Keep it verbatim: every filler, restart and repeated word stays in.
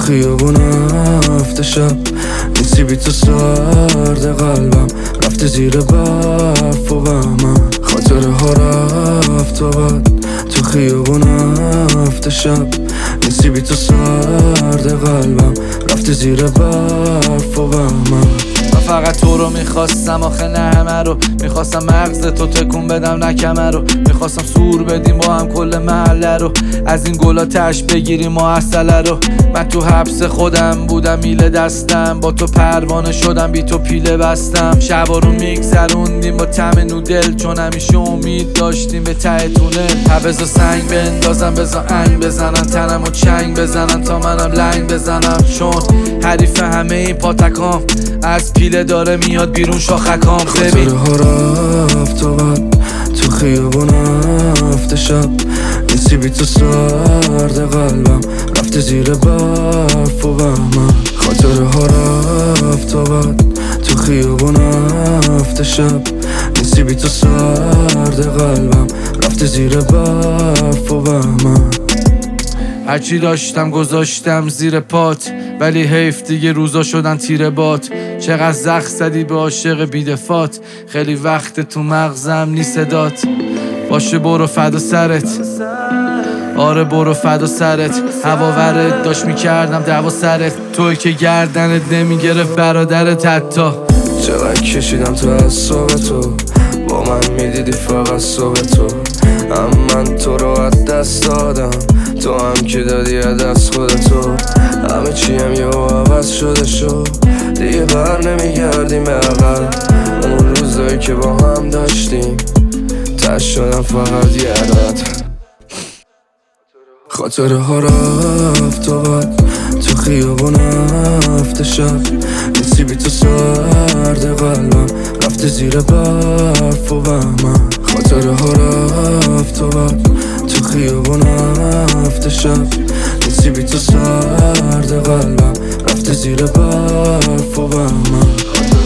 خیابون هفته شب نیستی بی تو سرد قلبم رفته زیر برف و بهمن خاطره ها رفت و بد تو خیابون هفته شب نیستی بی تو سرد قلبم رفته زیر برف و بهمن من فقط تو رو میخواستم آخه نه همه رو میخواستم مغز تو تکون بدم نه کمه رو میخواستم سور بدیم با هم کل محله رو از این گلا تش بگیریم ما اصله رو من تو حبس خودم بودم میله دستم با تو پروانه شدم بی تو پیله بستم شبا رو میگذروندیم با طعم نودل چون همیشه امید داشتیم به ته تونل حبزا سنگ بندازم بزا انگ بزنن تنم و چنگ بزنن تا منم لنگ بزنم چون حریف همه این پاتکام از پیله داره میاد بیرون شاخکام خاطره ها رفت و بد تو خیابون هفته شب نیستی بی تو سرد قلبم رفته زیر برف و بهمن خاطره ها رفت و بد تو خیابون هفته شب نیستی بی تو سرد قلبم رفته زیر برف و بهمن هرچی داشتم گذاشتم زیر پات ولی حیف دیگه روزا شدن تیر بات چقدر زخم زدی به عاشق بیدفات خیلی وقت تو مغزم نی صدات باشه برو فدا سرت آره برو فدا سرت هوا ورد داشت میکردم دعوا سرت توی که گردنت نمیگرفت برادرت حتی چقدر کشیدم تو اعصاب تو با من میدیدی فقط صبح تو هم من تو رو از دست دادم تو هم که دادی از دست خودتو همه چیم یه عوض شده شو دیگه بر نمیگردیم به عقل اون روزایی که با هم داشتیم تش شدم فقط یه عدد خاطره ها رفت و بد تو خیابون هفته شب نیستی بی تو سرد قلبم رفته زیر برف و بهمن خاطره ها رفت و بد تو خیابون هفته شب نیستی بی تو سرد قلبم رفته زیر برف و بهمن